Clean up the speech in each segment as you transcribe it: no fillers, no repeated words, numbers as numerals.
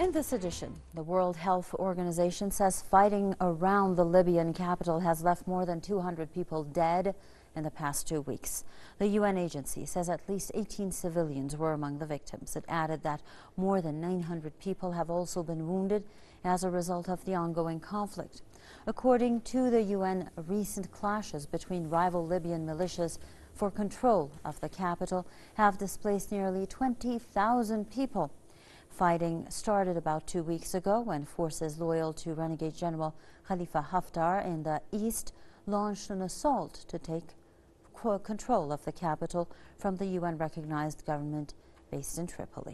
In this edition, the World Health Organization says fighting around the Libyan capital has left more than 200 people dead in the past 2 weeks. The UN agency says at least 18 civilians were among the victims. It added that more than 900 people have also been wounded as a result of the ongoing conflict. According to the UN, recent clashes between rival Libyan militias for control of the capital have displaced nearly 20,000 people. Fighting started about 2 weeks ago when forces loyal to renegade General Khalifa Haftar in the east launched an assault to take control of the capital from the UN-recognized government based in Tripoli.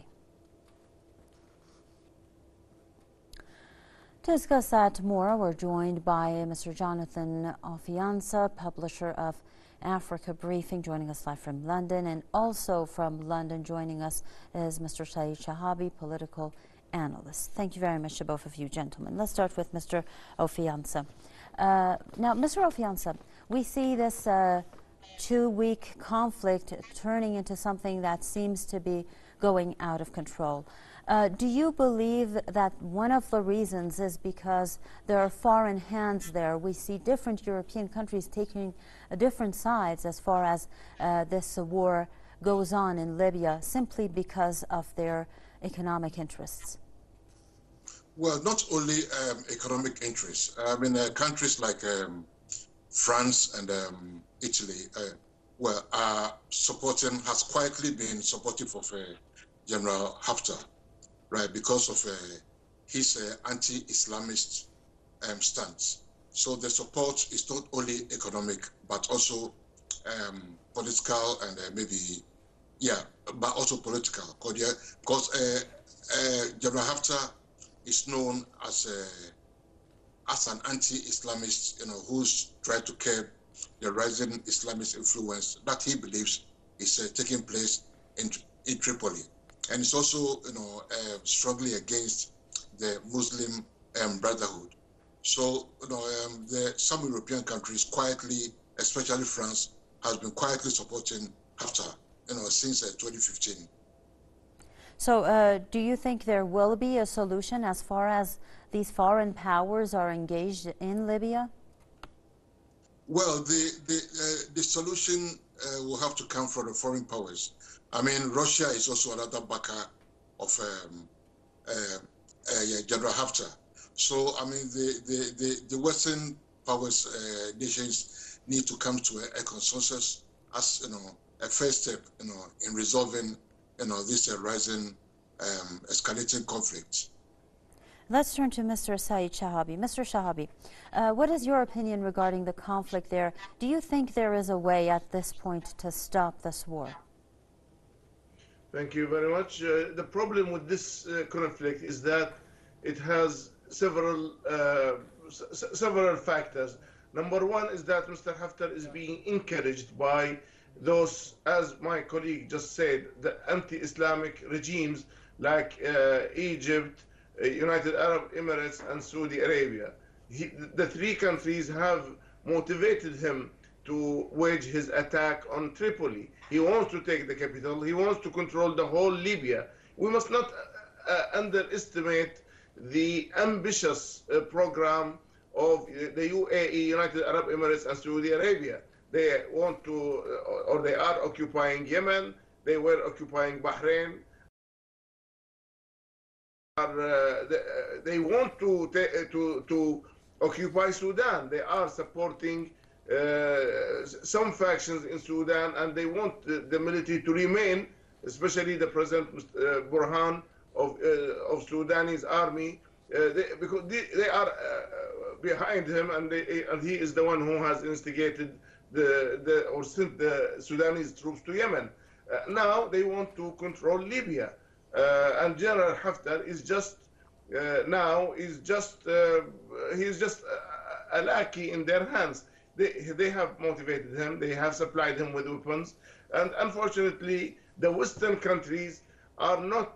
To discuss that more, we're joined by Mr. Jonathan Ofiansa, publisher of Africa Briefing, joining us live from London, and also from London joining us is Mr. Saeed Shahabi, political analyst. Thank you very much to both of you gentlemen. Let's start with Mr. Ofiansa. Now, Mr. Ofiansa, we see this 2-week conflict turning into something that seems to be going out of control. Do you believe that one of the reasons is because there are foreign hands there? We see different European countries taking different sides as far as this war goes on in Libya simply because of their economic interests. Well, not only economic interests. I mean, countries like France and Italy, are supporting, has quietly been supportive of General Haftar. Right, because of his anti-Islamist stance. So the support is not only economic, but also political and but also political. Because General Haftar is known as an anti-Islamist, who's tried to curb the rising Islamist influence that he believes is taking place in Tripoli. And it's also, struggling against the Muslim Brotherhood. So, some European countries quietly, especially France, has been quietly supporting Haftar, since 2015. So, do you think there will be a solution as far as these foreign powers are engaged in Libya? Well, the solution will have to come from the foreign powers. I mean, Russia is also another backer of General Haftar. So, I mean, the Western powers nations need to come to a consensus as a first step, in resolving this rising, escalating conflict. Let's turn to Mr. Saeed Shahabi. Mr. Shahabi, what is your opinion regarding the conflict there? Do you think there is a way at this point to stop this war? Thank you very much. The problem with this conflict is that it has several factors. Number one is that Mr. Haftar is being encouraged by those, as my colleague just said, the anti-Islamic regimes like Egypt, United Arab Emirates, and Saudi Arabia. The three countries have motivated him to wage his attack on Tripoli. He wants to take the capital. He wants to control the whole Libya. We must not underestimate the ambitious program of the UAE, United Arab Emirates, and Saudi Arabia. They want to, or they are occupying Yemen. They were occupying Bahrain. They want to occupy Sudan. They are supporting some factions in Sudan, and they want the military to remain, especially the President Burhan of Sudanese army, because they are behind him, and he is the one who has instigated or sent the Sudanese troops to Yemen. Now they want to control Libya, and General Haftar is just he's just a lackey in their hands. They have motivated him. They have supplied him with weapons, and unfortunately, the Western countries are not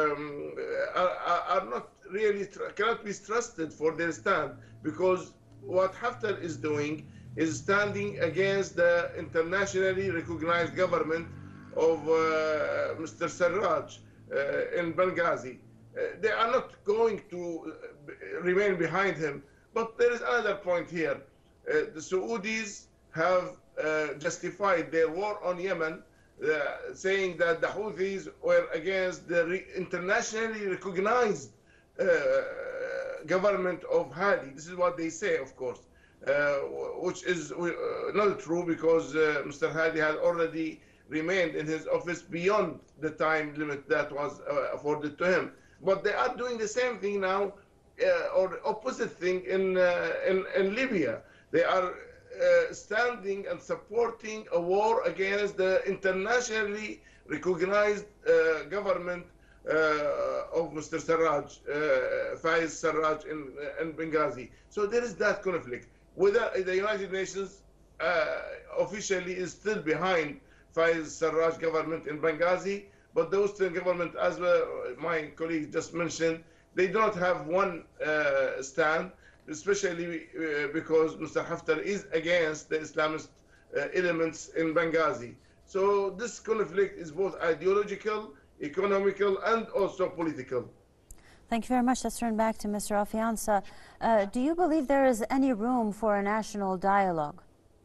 really cannot be trusted for their stand, because what Haftar is doing is standing against the internationally recognized government of Mr. Sarraj in Benghazi. they are not going to remain behind him. But there is another point here. The Saudis have justified their war on Yemen, saying that the Houthis were against the internationally recognized government of Hadi. This is what they say, of course, which is not true, because Mr. Hadi had already remained in his office beyond the time limit that was afforded to him. But they are doing the same thing now, or the opposite thing in Libya. They are standing and supporting a war against the internationally recognized government of Mr. Sarraj, Faiz Sarraj in Benghazi. So there is that conflict. Whether the United Nations officially is still behind Faiz Sarraj government in Benghazi, but the Western government, as my colleague just mentioned, they don't have one stand, especially because Mr. Haftar is against the Islamist elements in Benghazi. So this conflict is both ideological, economical, and also political. Thank you very much. Let's turn back to Mr. Alfiansa. Do you believe there is any room for a national dialogue?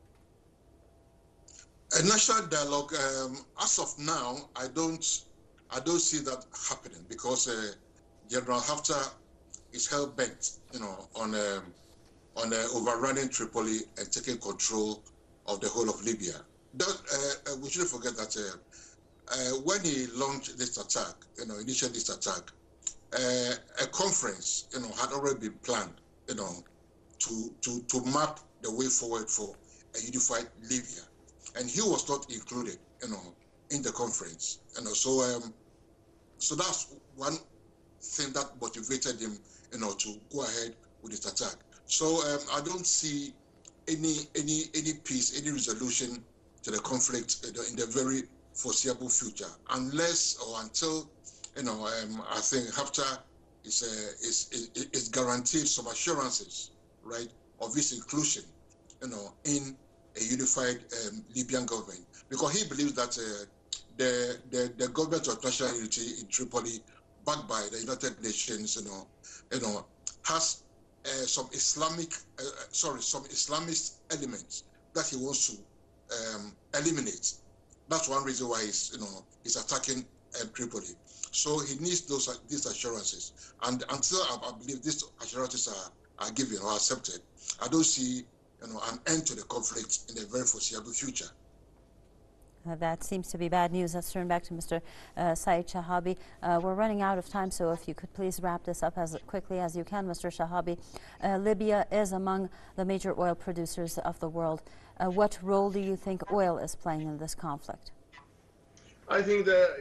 A national dialogue, as of now, I don't see that happening, because General Haftar is hell bent, on overrunning Tripoli and taking control of the whole of Libya. We shouldn't forget that when he launched this attack, initiated this attack, a conference, had already been planned, to map the way forward for a unified Libya, and he was not included, in the conference, so that's one thing that motivated him, to go ahead with this attack. So I don't see any peace, any resolution to the conflict in the very foreseeable future, unless or until I think Haftar is guaranteed some assurances, right, of his inclusion, in a unified Libyan government, because he believes that the government of national unity in Tripoli, backed by the United Nations, has some Islamist elements that he wants to eliminate. That's one reason why he's attacking Tripoli. So he needs these assurances, and until I believe these assurances are given or accepted, I don't see an end to the conflict in the very foreseeable future. That seems to be bad news. Let's turn back to Mr. Saeed Shahabi. We're running out of time, so if you could please wrap this up as quickly as you can, Mr. Shahabi. Libya is among the major oil producers of the world. What role do you think oil is playing in this conflict? I think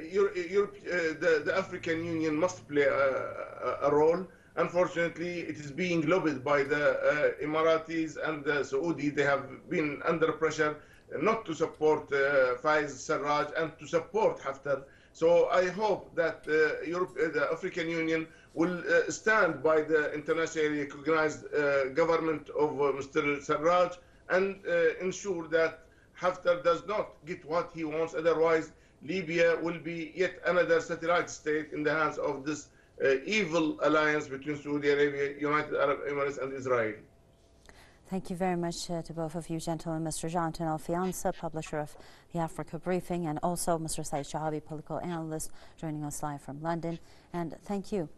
the African Union must play a role. Unfortunately, it is being lobbied by the Emiratis and the Saudi. They have been under pressure not to support Faiz Sarraj and to support Haftar. So I hope that the African Union will stand by the internationally recognized government of Mr. Sarraj and ensure that Haftar does not get what he wants. Otherwise, Libya will be yet another satellite state in the hands of this evil alliance between Saudi Arabia, United Arab Emirates, and Israel. Thank you very much to both of you gentlemen, Mr. Jonathan Alfiansa, publisher of the Africa Briefing, and also Mr. Saeed Shahabi, political analyst, joining us live from London. And thank you.